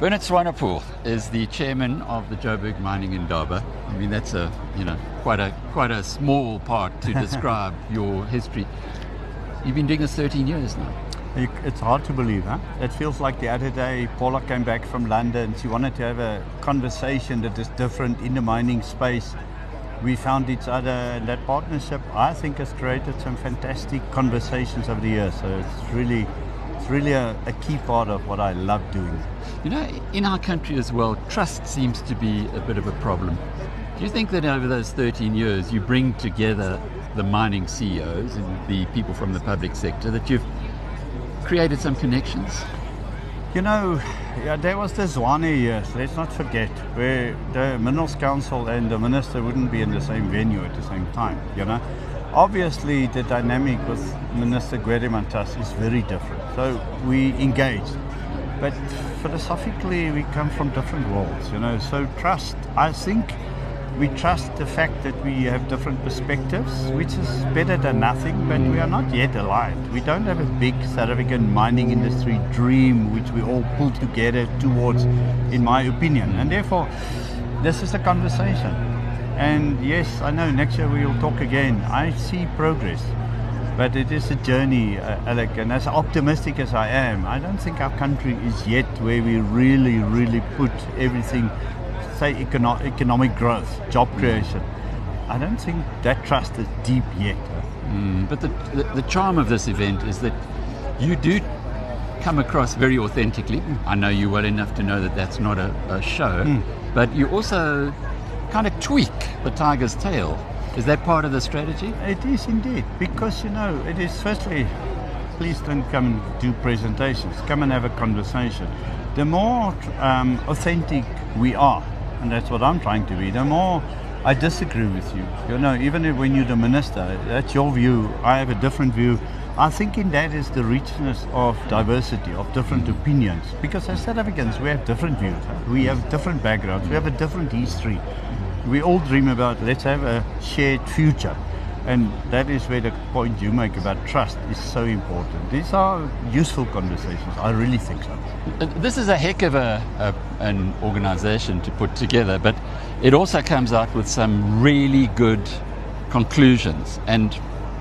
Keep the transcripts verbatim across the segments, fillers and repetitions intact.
Bernard Swanepoel is the chairman of the Joburg Mining Indaba. I mean, that's a you know quite a quite a small part to describe your history. You've been doing this thirteen years now. It's hard to believe, huh? It feels like the other day Paula came back from London. She wanted to have a conversation that is different in the mining space. We found each other, and that partnership, I think, has created some fantastic conversations over the years. So it's really, it's really a, a key part of what I love doing. You know, in our country as well, trust seems to be a bit of a problem. Do you think that over those thirteen years you bring together the mining C E Os and the people from the public sector, that you've created some connections? You know, yeah, there was the Zwane years, let's not forget, where the Minerals Council and the minister wouldn't be in the same venue at the same time, you know. Obviously, the dynamic with Minister Gwede Mantashe is very different. So we engaged. But philosophically, we come from different worlds, you know. So trust, I think, we trust the fact that we have different perspectives, which is better than nothing, but we are not yet aligned. We don't have a big South African mining industry dream which we all pull together towards, in my opinion. And therefore, this is a conversation. And yes, I know next year we will talk again. I see progress, but it is a journey, uh, Alec, and as optimistic as I am, I don't think our country is yet where we really, really put everything, say econo- economic growth, job creation. I don't think that trust is deep yet. Mm, but the, the the charm of this event is that you do come across very authentically. I know you well enough to know that that's not a, a show, mm. but you also kind of tweak the tiger's tail. Is that part of the strategy? It is indeed, because you know, it is firstly, please don't come and do presentations, come and have a conversation. The more um, authentic we are, and that's what I'm trying to be, the more I disagree with you. You know, even if when you're the minister, that's your view, I have a different view. I think in that is the richness of diversity, of different opinions. Because as South Africans, we have different views. We have different backgrounds. We have a different history. We all dream about, let's have a shared future. And that is where the point you make about trust is so important. These are useful conversations. I really think so. This is a heck of a, a an organisation to put together, but it also comes out with some really good conclusions. And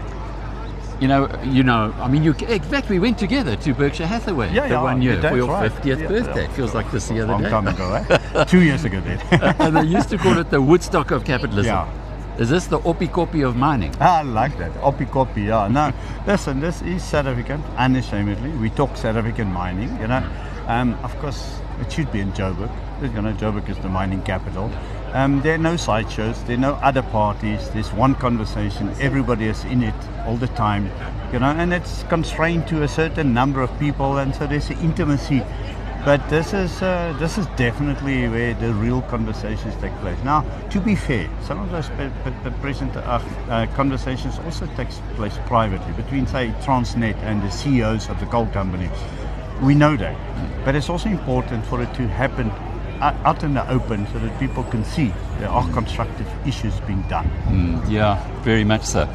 you know, you know, I mean, you, in fact, we went together to Berkshire Hathaway yeah, the yeah, one year for your right. fiftieth yeah, birthday. Yeah. It feels like this the other Long day. Long time ago, eh? Two years ago then. And they used to call it the Woodstock of capitalism. Yeah. Is this the oppie-koppie of mining? I like that. Oppie-koppie, yeah. No, listen, this is South African, unashamedly. We talk South African mining, you know. Um, of course, it should be in Joburg. You know, Joburg is the mining capital. Um, there are no sideshows. There are no other parties. There's one conversation. Everybody is in it all the time, you know, and it's constrained to a certain number of people, and so there's an intimacy. But this is uh, this is definitely where the real conversations take place. Now, to be fair, some of those pe- pe- present uh, uh, conversations also take place privately between, say, Transnet and the C E Os of the coal company. We know that, but it's also important for it to happen out in the open so that people can see there are constructive issues being done. Mm, yeah, very much so.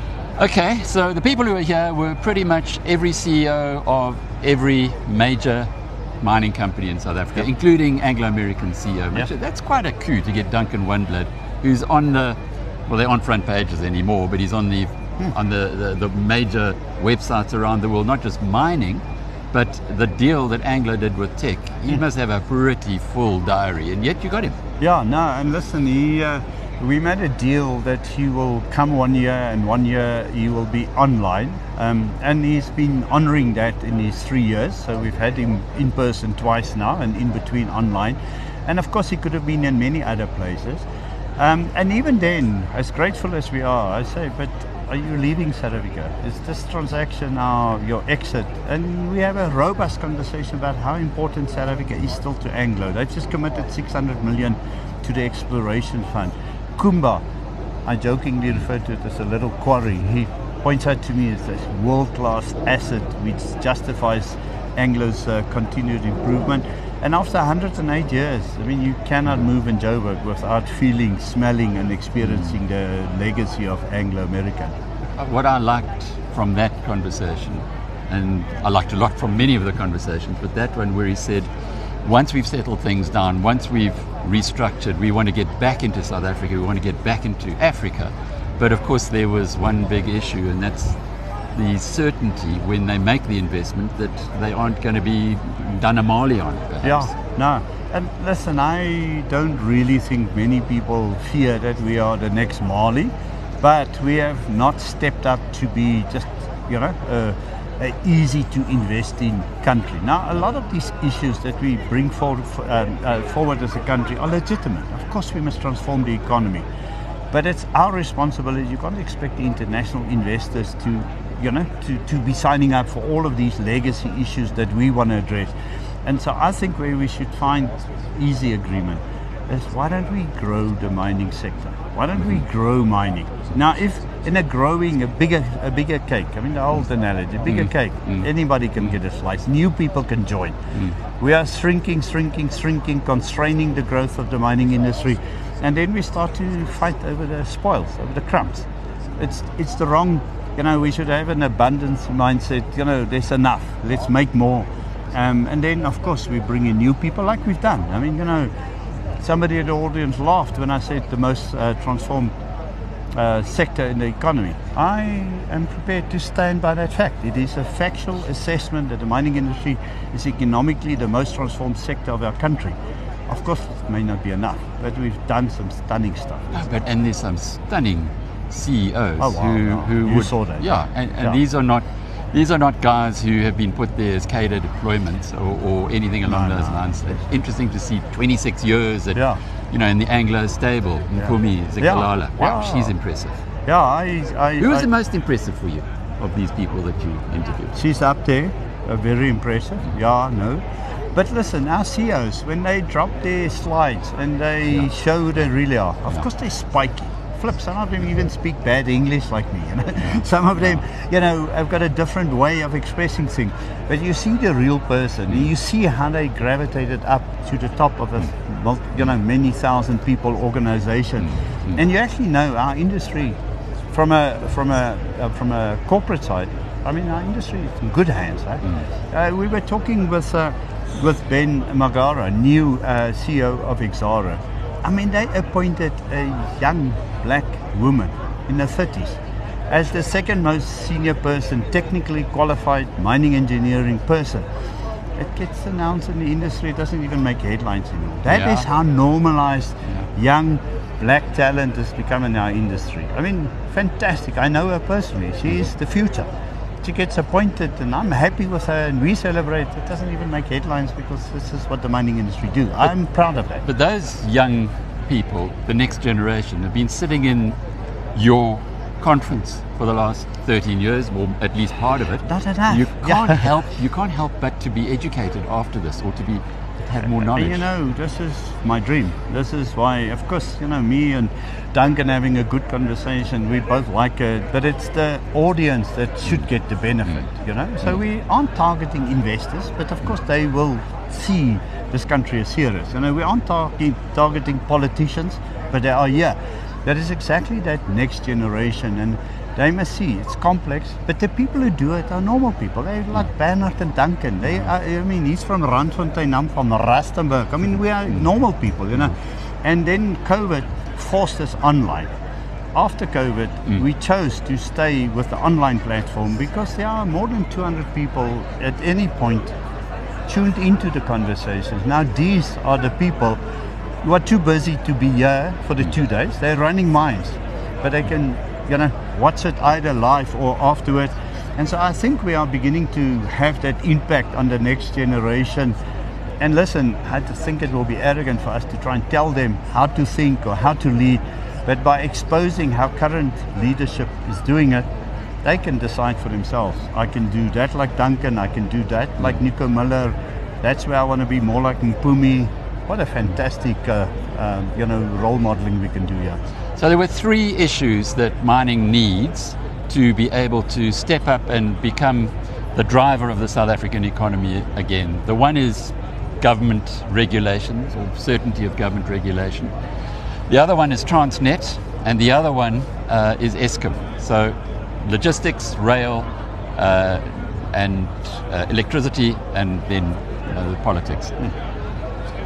Okay, so the people who are here were pretty much every C E O of every major mining company in South Africa, yep. including Anglo-American C E O. Yep. That's quite a coup to get Duncan Wondlad, who's on the, well, they're on front pages anymore, but he's on the hmm. on the, the, the major websites around the world, not just mining, but the deal that Anglo did with Teck. He hmm. must have a pretty full diary, and yet you got him. Yeah, no, and listen, he, uh, we made a deal that he will come one year and one year he will be online. Um, and he's been honouring that in his three years. So we've had him in person twice now and in between online. And of course he could have been in many other places. Um, and even then, as grateful as we are, I say, but are you leaving South Africa? Is this transaction now your exit? And we have a robust conversation about how important South Africa is still to Anglo. They've just committed six hundred million to the exploration fund. Kumba, I jokingly refer to it as a little quarry. He points out to me as this world-class asset which justifies Anglo's uh, continued improvement. And after one hundred eight years, I mean, you cannot move in Joburg without feeling, smelling and experiencing the legacy of Anglo-American. What I liked from that conversation, and I liked a lot from many of the conversations, but that one where he said, once we've settled things down, once we've restructured, we want to get back into South Africa, we want to get back into Africa. But of course there was one big issue, and that's the certainty when they make the investment that they aren't going to be done a Mali on, perhaps. Yeah, no. And listen, I don't really think many people fear that we are the next Mali, but we have not stepped up to be just, you know, uh, a easy to invest in country. Now, a lot of these issues that we bring forward, um, uh, forward as a country are legitimate. Of course, we must transform the economy, but it's our responsibility. You can't expect the international investors to, you know, to, to be signing up for all of these legacy issues that we want to address. And so I think where we should find easy agreement is, why don't we grow the mining sector? Why don't we grow mining? Now, if in a growing, a bigger a bigger cake, I mean the old analogy, a bigger mm. cake, mm. anybody can mm. get a slice, new people can join. Mm. We are shrinking, shrinking, shrinking, constraining the growth of the mining industry, and then we start to fight over the spoils, over the crumbs. It's, it's the wrong, you know, we should have an abundance mindset, you know, there's enough, let's make more. Um, and then, of course, we bring in new people like we've done. I mean, you know, somebody in the audience laughed when I said the most uh, transformed uh, sector in the economy. I am prepared to stand by that fact. It is a factual assessment that the mining industry is economically the most transformed sector of our country. Of course, it may not be enough, but we've done some stunning stuff. No, but and there's some stunning C E Os oh, wow, who, no. who you would, saw that. Yeah, and, and yeah. these are not these are not guys who have been put there as cadre deployments or, or anything along no, those no. lines. It's interesting to see twenty-six years at, yeah. you know, in the Anglo stable, Mpumi yeah. Zikalala. Yeah. Wow, yeah. she's impressive. Yeah, I, I, Who was I, the most impressive for you of these people that you interviewed? She's up there, uh, very impressive. Yeah, no. But listen, our C E Os, when they drop their slides and they yeah. show who they really are, of yeah. course they're spiky. Flip, some of them even speak bad English like me, you know. Yeah. Some of them, you know, have got a different way of expressing things. But you see the real person, and you see how they gravitated up to the top of a, you know, many thousand people organization. Mm-hmm. And you actually know our industry, from a from a uh, from a corporate side, I mean, our industry is in good hands, right? Mm. Uh, we were talking with uh, with Ben Magara, new uh, C E O of Exxaro. I mean, they appointed a young black woman in her thirties as the second most senior person, technically qualified mining engineering person. It gets announced in the industry, it doesn't even make headlines anymore. That yeah. is how normalized yeah. young black talent has become in our industry. I mean, fantastic. I know her personally. She is the future. She gets appointed and I'm happy with her and we celebrate. It doesn't even make headlines because this is what the mining industry do. But, I'm proud of that. But those young people, the next generation, have been sitting in your conference for the last thirteen years, or at least part of it. Not enough. You can't yeah. help you can't help but to be educated after this, or to be have more knowledge. You know, this is my dream. This is why, of course, you know, me and Duncan having a good conversation, we both like it, but it's the audience that should get the benefit, mm. you know. So mm. we aren't targeting investors, but of course they will see this country is serious. You know, we aren't targeting, targeting politicians, but they are here. That is exactly that next generation, and they must see it's complex, but the people who do it are normal people. They're like Bernard and Duncan. They are, I mean, he's from Randfontein, I'm from Rustenburg. I mean, we are normal people, you know. And then COVID forced us online. After COVID, mm. we chose to stay with the online platform because there are more than two hundred people at any point tuned into the conversations. Now, these are the people who are too busy to be here for the two days. They're running mines, but they can, you know, watch it either live or afterwards. And so I think we are beginning to have that impact on the next generation. And listen, I think it will be arrogant for us to try and tell them how to think or how to lead, but by exposing how current leadership is doing it, they can decide for themselves. I can do that like Duncan, I can do that like Nico Miller. That's where I want to be, more like Mpumi. What a fantastic, uh, uh, you know, role modeling we can do here. So there were three issues that mining needs to be able to step up and become the driver of the South African economy again. The one is government regulations, or certainty of government regulation. The other one is Transnet, and the other one uh, is Eskom. So logistics, rail, uh, and uh, electricity, and then uh, politics.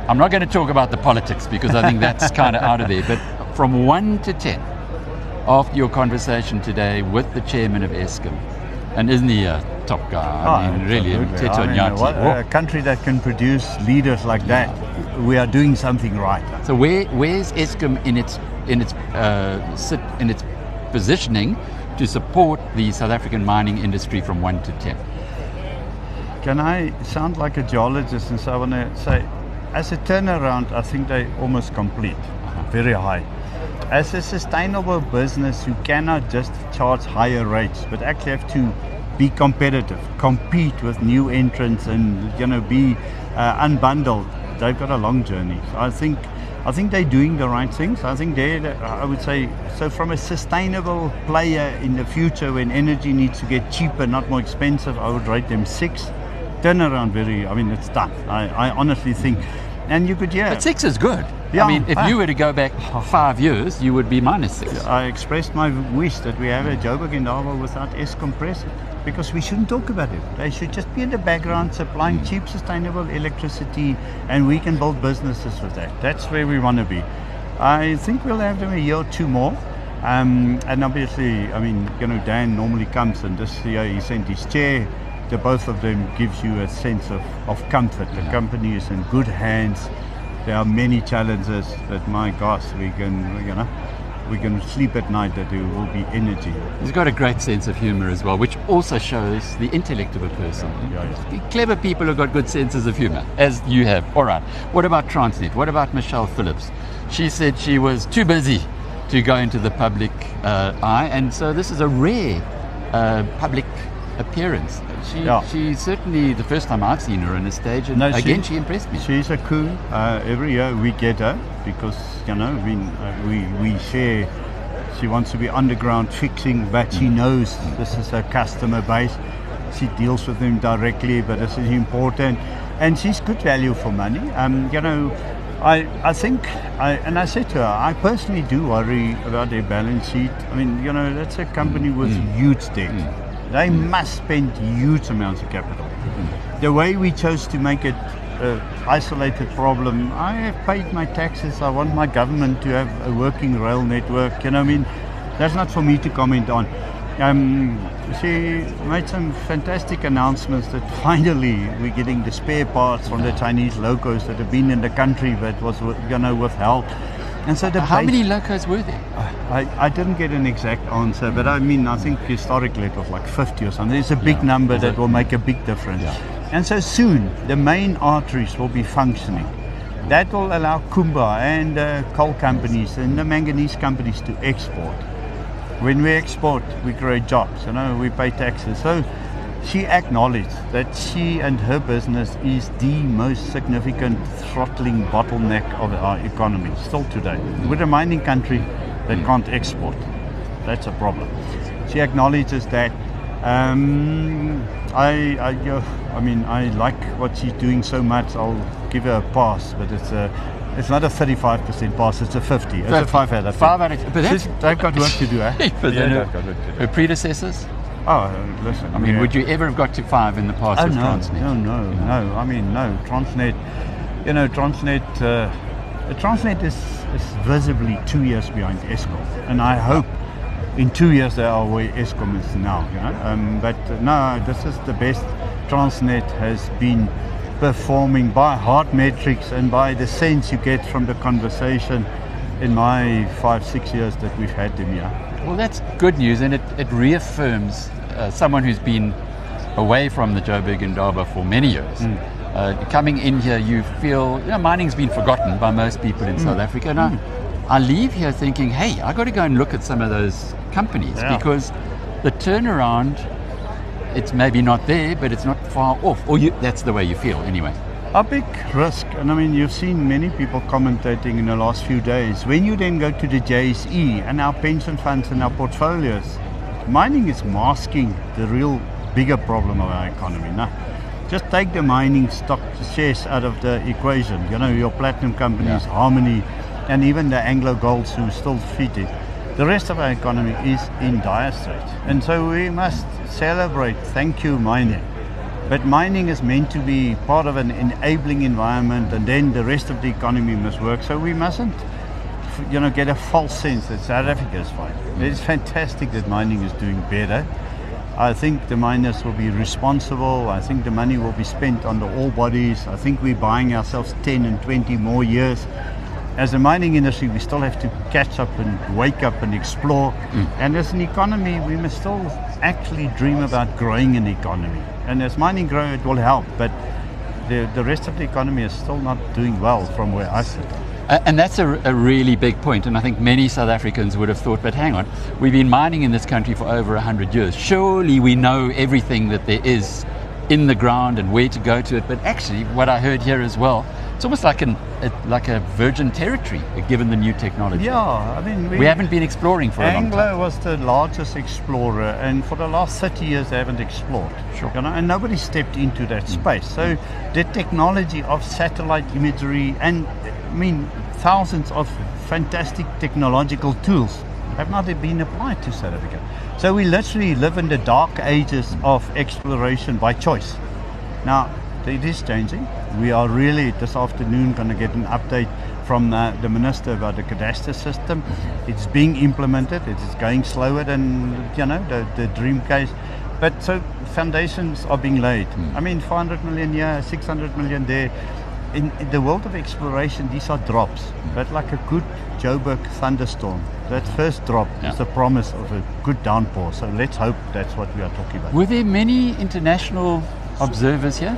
I'm not going to talk about the politics because I think that's kind of out of there. But from one to ten, after your conversation today with the chairman of Eskom, and isn't he a top guy? I Oh, mean, really, absolutely. Mteto I mean, Nyati. what- Whoa. a country that can produce leaders like that, we are doing something right. So where where's Eskom in its in its uh, sit in its positioning to support the South African mining industry from one to ten? Can I sound like a geologist and so I want to say, as a turnaround, I think they almost complete, very high. As a sustainable business, you cannot just charge higher rates, but actually have to be competitive, compete with new entrants, and you know be uh, unbundled. They've got a long journey. So I think, I think they're doing the right things. I think they, I would say, so from a sustainable player in the future, when energy needs to get cheaper, not more expensive, I would rate them six. Turnaround, very. I mean, it's done. I, I honestly think, and you could, yeah. But six is good. Yeah. I mean, if Ah. you were to go back five years, you would be minus six. I expressed my wish that we have a Joburg Indaba without Eskom present, because we shouldn't talk about it. They should just be in the background supplying cheap, sustainable electricity, and we can build businesses with that. That's where we want to be. I think we'll have them a year or two more. Um, and obviously, I mean, you know, Dan normally comes, and this year he sent his chair. The both of them gives you a sense of, of comfort. The company is in good hands. There are many challenges, but my gosh, we can, you know, we can sleep at night that there will be energy. He's got a great sense of humor as well, which also shows the intellect of a person. Yeah, Clever people have got good senses of humor, as you have. All right. What about Transnet? What about Michelle Phillips? She said she was too busy to go into the public uh, eye, and so this is a rare uh, public appearance. She, Yeah. she certainly, the first time I've seen her on a stage, and No, she- again, she impressed me. She's a coup. Uh, every year we get her because, you know, I mean, uh, we, we share. She wants to be underground fixing, but she knows this is her customer base. She deals with them directly, but this is important. And she's good value for money. Um, you know, I, I think, I, and I said to her, I personally do worry about their balance sheet. I mean, you know, that's a company with huge debt. They must spend huge amounts of capital. The way we chose to make it an isolated problem, I have paid my taxes. I want my government to have a working rail network. You know, I mean, that's not for me to comment on. Um, she made some fantastic announcements that finally we're getting the spare parts from the Chinese locos that have been in the country but was, you know, withheld. And so the How base- many locos were there? I, I didn't get an exact answer, but I mean, I think historically it was like fifty or something. It's a big Yeah. number that will make a big difference. Yeah. And so soon, the main arteries will be functioning. That will allow Kumba and uh, coal companies and the manganese companies to export. When we export, we create jobs, you know, we pay taxes. So she acknowledged that she and her business is the most significant throttling bottleneck of our economy still today. We're a mining country that can't export. That's a problem. She acknowledges that. Um, I, I, uh, I mean, I like what she's doing so much. I'll give her a pass, but it's a, it's not a thirty-five percent pass. It's a fifty. It's a five out of Five out of ten. But that's, She's- They've got work to do, eh? but Yeah, then they've her, got work to do. her predecessors? Oh, uh, listen. I mean, yeah. would you ever have got to five in the past Oh with no, Transnet? no, no, no. I mean, no. Transnet, you know, Transnet, uh, Transnet is, is visibly two years behind Eskom, and I hope in two years they are where Eskom is now. You know, um, but uh, no, this is the best Transnet has been performing by hard metrics and by the sense you get from the conversation in my five, six years that we've had them here. Well, that's good news, and it, it reaffirms uh, someone who's been away from the Joburg Indaba for many years. Mm. Uh, coming in here, you feel, you know, mining's been forgotten by most people in South Africa. And I, I leave here thinking, hey, I got to go and look at some of those companies Yeah. because the turnaround, it's maybe not there, but it's not far off. Or you, that's the way you feel, anyway. A big risk, and I mean, you've seen many people commentating in the last few days. When you then go to the J S E and our pension funds and our portfolios, mining is masking the real bigger problem of our economy. Now, just take the mining stock shares out of the equation. You know, your platinum companies, Yeah. Harmony, and even the Anglo Golds who still feed it. The rest of our economy is in dire straits. And so we must celebrate, thank you, mining. But mining is meant to be part of an enabling environment, and then the rest of the economy must work. So we mustn't, you know, get a false sense that South Africa is fine. It's fantastic that mining is doing better. I think the miners will be responsible. I think the money will be spent on the ore bodies. I think we're buying ourselves ten and twenty more years. As a mining industry, we still have to catch up and wake up and explore. Mm. And as an economy, we must still actually dream about growing an economy. And as mining grows, it will help. But the, the rest of the economy is still not doing well from where I sit. Uh, and that's a, a really big point, and I think many South Africans would have thought, but hang on, we've been mining in this country for over one hundred years. Surely we know everything that there is in the ground and where to go to it. But actually, what I heard here as well, it's almost like an a, like a virgin territory, given the new technology. Yeah, I mean... We, we haven't been exploring for a long time. Anglo was the largest explorer, and for the last thirty years they haven't explored. Sure. You know, and nobody stepped into that mm. space. So the technology of satellite imagery and, I mean, thousands of fantastic technological tools have not been applied to South Africa. So we literally live in the dark ages of exploration by choice. Now, it is changing. We are really, this afternoon, going to get an update from uh, the Minister about the cadastre system. It's being implemented. It is going slower than, you know, the, the dream case. But so foundations are being laid. Mm. I mean, five hundred million here, six hundred million there. In, in the world of exploration, these are drops. Mm. But like a good Joburg thunderstorm, that first drop yeah. is the promise of a good downpour. So let's hope that's what we are talking about. Were there many international observers here?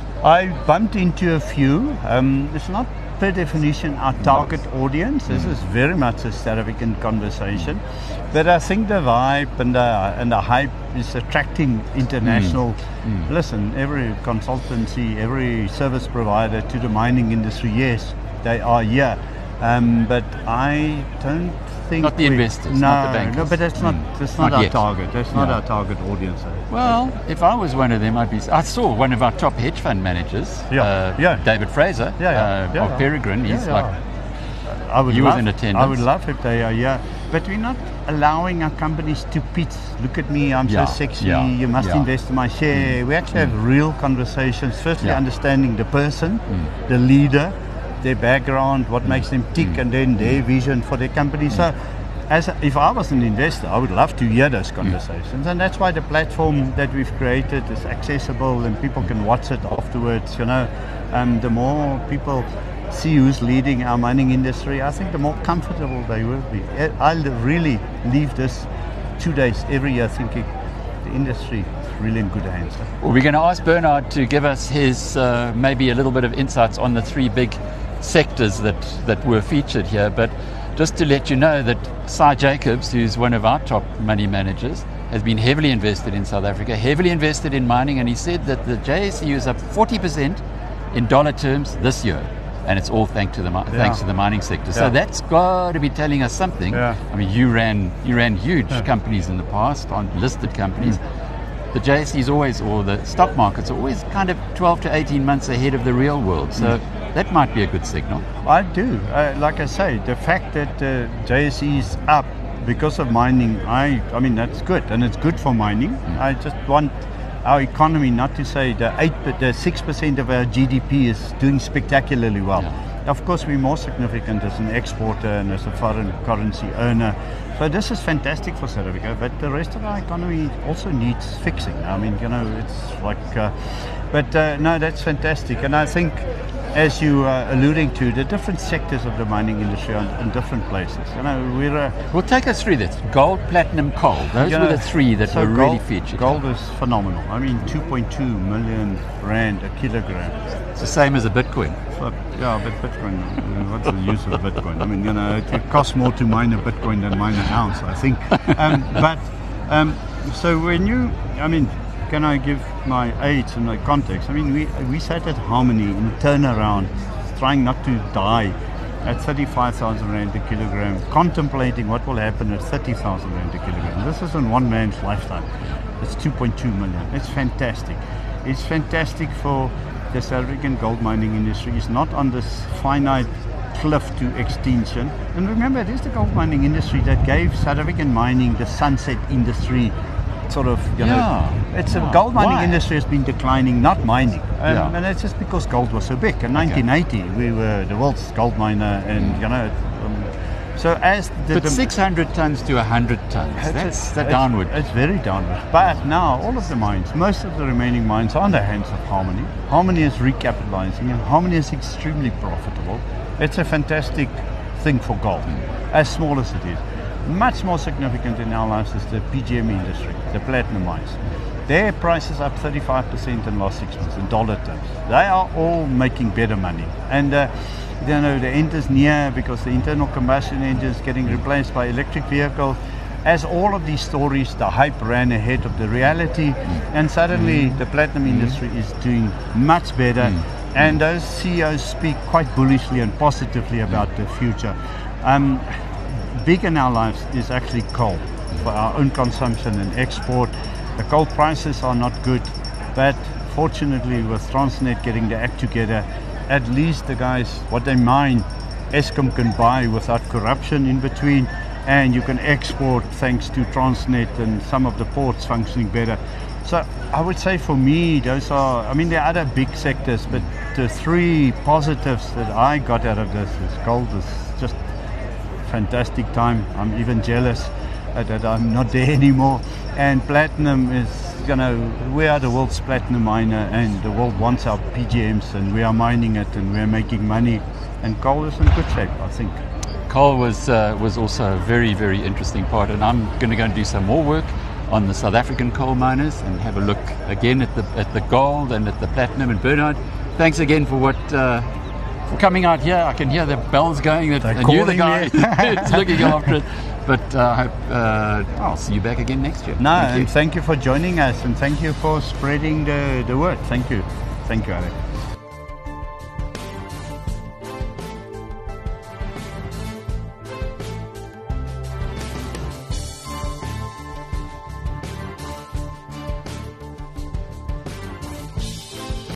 I bumped into a few. Um, it's not per definition our target audience. This is very much a South African conversation. But I think the vibe and the, and the hype is attracting international. Mm. Mm. Listen, every consultancy, every service provider to the mining industry, yes, they are here. Um, but I don't think not the we, investors, no, not the bankers. No, but that's not mm. that's not, not our yet. target. That's not no. our target audience. Well, if I was one of them, I'd be. I saw one of our top hedge fund managers, yeah. Uh, Yeah. David Fraser, yeah, yeah. Uh, Yeah, of yeah. Peregrine. He's yeah, like, yeah. I would he love, was in attendance. I would love if they are here, but we're not allowing our companies to pitch. Look at me, I'm yeah. so sexy. Yeah. You must yeah. invest in my share. Mm. We actually mm. have real conversations. Firstly, yeah. understanding the person, mm. the leader, their background, what mm. makes them tick, mm. and then their vision for their company. Mm. So, as a, if I was an investor, I would love to hear those conversations, mm. and that's why the platform that we've created is accessible, and people can watch it afterwards. You know, um, the more people see who's leading our mining industry, I think the more comfortable they will be. I'll really leave this two days every year thinking the industry is really in good hands. Well, we're going to ask Bernard to give us his uh, maybe a little bit of insights on the three big sectors that, that were featured here. But just to let you know that Cy Jacobs, who's one of our top money managers, has been heavily invested in South Africa, heavily invested in mining, and he said that the J S E is up forty percent in dollar terms this year. And it's all thanks to the yeah. thanks to the mining sector. So yeah. that's got to be telling us something. Yeah. I mean, you ran you ran huge yeah. companies in the past, on listed companies. Mm. The J S E is always, or the stock markets are always kind of twelve to eighteen months ahead of the real world. So mm. that might be a good signal. I do. Uh, like I say, the fact that uh, J S E is up because of mining, I I mean, that's good. And it's good for mining. Mm. I just want our economy not to say the eight, the six percent of our G D P is doing spectacularly well. Yeah. Of course, we're more significant as an exporter and as a foreign currency earner. So this is fantastic for South Africa, but the rest of our economy also needs fixing. I mean, you know, it's like, uh, but uh, no, that's fantastic. And I think, as you are alluding to, the different sectors of the mining industry are in different places. You know, we're... Uh, well, take us through this. Gold, platinum, coal. Those you were know, the three that so were gold, really featured. Gold is phenomenal. I mean, two point two million rand a kilogram. It's the same as a Bitcoin. But, yeah, but Bitcoin, uh, what's the use of Bitcoin? I mean, you know, it, it costs more to mine a Bitcoin than mine an ounce, I think. Um, but, um, so when you, I mean, can I give my age and my context? I mean, we we sat at Harmony in turnaround, trying not to die at thirty-five thousand rand a kilogram, contemplating what will happen at thirty thousand rand a kilogram. This is in one man's lifetime. It's two point two million. It's fantastic. It's fantastic for the South African gold mining industry. It's not on this finite cliff to extinction. And remember, it is the gold mining industry that gave South African mining the sunset industry sort of, you Yeah. know, it's Yeah. a gold mining Why? industry has been declining, not mining. Um, Yeah. And it's just because gold was so big. In nineteen eighty, we were the world's gold miner, and, you know, um, so as the... But dem- six hundred tons to one hundred tons, It's- that's the it's- downward. It's very downward. But now, all of the mines, most of the remaining mines are in the hands of Harmony. Harmony is recapitalizing, and Harmony is extremely profitable. It's a fantastic thing for gold, as small as it is. Much more significant in our lives is the P G M industry, the platinum mines. Their price is up thirty-five percent in the last six months in dollar terms. They are all making better money. And uh, you know, the end is near because the internal combustion engine is getting replaced by electric vehicles. As all of these stories, the hype ran ahead of the reality, and suddenly the platinum industry is doing much better. And those C E Os speak quite bullishly and positively about the future. Um, big in our lives is actually coal for our own consumption and export. The coal prices are not good, but fortunately with Transnet getting the act together, at least the guys, what they mine, Eskom can buy without corruption in between, and you can export thanks to Transnet and some of the ports functioning better. So I would say for me, those are, I mean, there are other big sectors, but the three positives that I got out of this is gold is just fantastic time. I'm even jealous uh, that I'm not there anymore. And platinum is, you know, we are the world's platinum miner, and the world wants our P G Ms, and we are mining it, and we are making money. And coal is in good shape, I think. Coal was uh, was also a very, very interesting part, and I'm going to go and do some more work on the South African coal miners and have a look again at the at the gold and at the platinum. And Bernard, thanks again for what uh, for coming out here. I can hear the bells going. That They're I knew the calling guy me. is looking after it. But uh, I hope uh, I'll see you back again next year. No, Thank you. and thank you for joining us, and thank you for spreading the, the word. Thank you. Thank you, Alex.